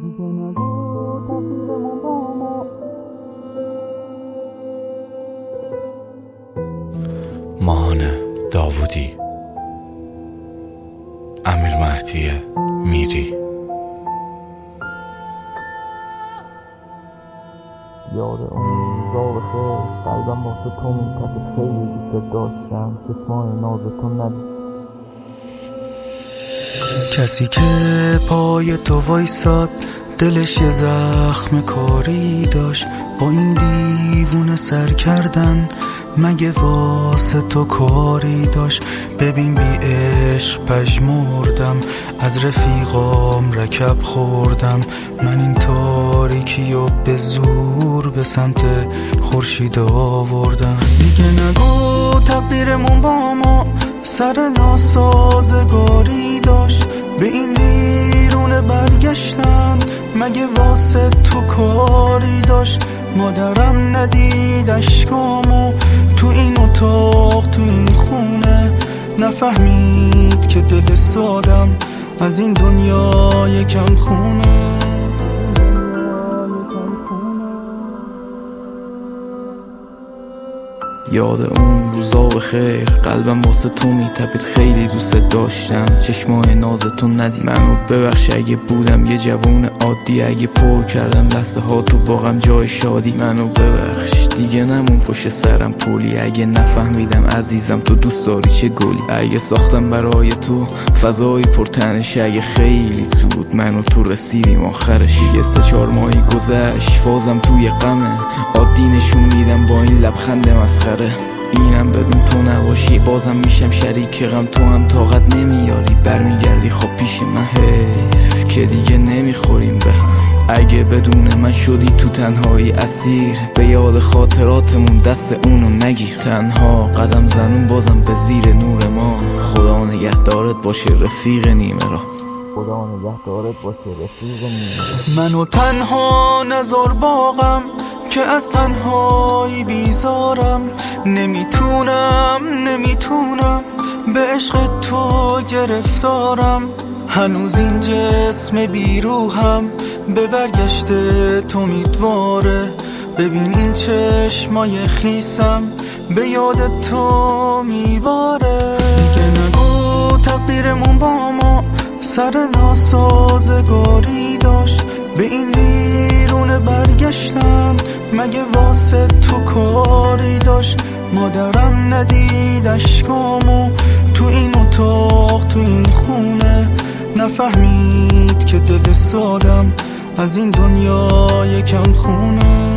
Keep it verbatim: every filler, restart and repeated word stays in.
ماهان داوودی، امیر مهدی میری. یاد اون روزا بخیر، قلبم واسه تو میتپه، خیلی دوست داشتم، چشمای نازتون ندید. کسی که پای تو وایساد دلش یه زخم کاری داشت، با این دیوونه سر کردن مگه واسه تو کاری داشت؟ ببین بی عشق پژمردم، از رفیقام رکب خوردم، من این تاریکی و به زور به سمت خورشید آوردم. دیگه نگو تقدیرمون با ما سر ناسازگاری داشت، به این ویرونه برگشتن مگه واسه تو کاری داشت؟ مادرم ندید اشکامو تو این اتاق تو این خونه، نفهمید که دل سادم از این دنیا یکم خونه. یاد اون روزا بخیر، قلبم واسه تو میتپید، خیلی دوست داشتم، چشمای نازتون ندی. منو ببخش اگه بودم یه جوون عادی، اگه پر کردم لحظه ها تو باغم جای شادی. منو ببخش دیگه نمون پشت سرم پولی، اگه نفهمیدم عزیزم تو دوست داری چه گلی. اگه ساختم برای تو فضایی پرتنش، اگه خیلی سود منو تو رسیدیم آخرش. یه سه چهار ماهی گذشت فازم توی غمه، عادی نشون میدم با این لبخند مسخره. اینم بدون تو نباشی بازم میشم شریک غم، تو هم طاقت نمیاری برمیگردی خب پیش من، حیف که دیگه نمیخوریم به هم. اگه بدون من شدی تو تنهایی اسیر، به یاد خاطراتمون دست اونو نگیر. تنها قدم زنون بازم به زیر نور ما، خدا نگهدارت باشه رفیق نیمه را. خدا نگهدارت باشه رفیق نیمه را. منو تنها نذار باغم که از تنهایی بیزارم، نمیتونم نمیتونم به عشق تو گرفتارم، هنوز این جسم بیروحم به برگشت تو امیدواره. ببین این چشمای خیسم به یاد تو میباره. دیگه نگو تقدیرمون با ما سر ناسازگاری داشت، به این ویرونه برگشتن مگه واسه تو کاری داشت؟ مادرم ندید اشکامو تو این اتاق تو این خونه، نفهمید که دل سادم از این دنیا یکم خونه.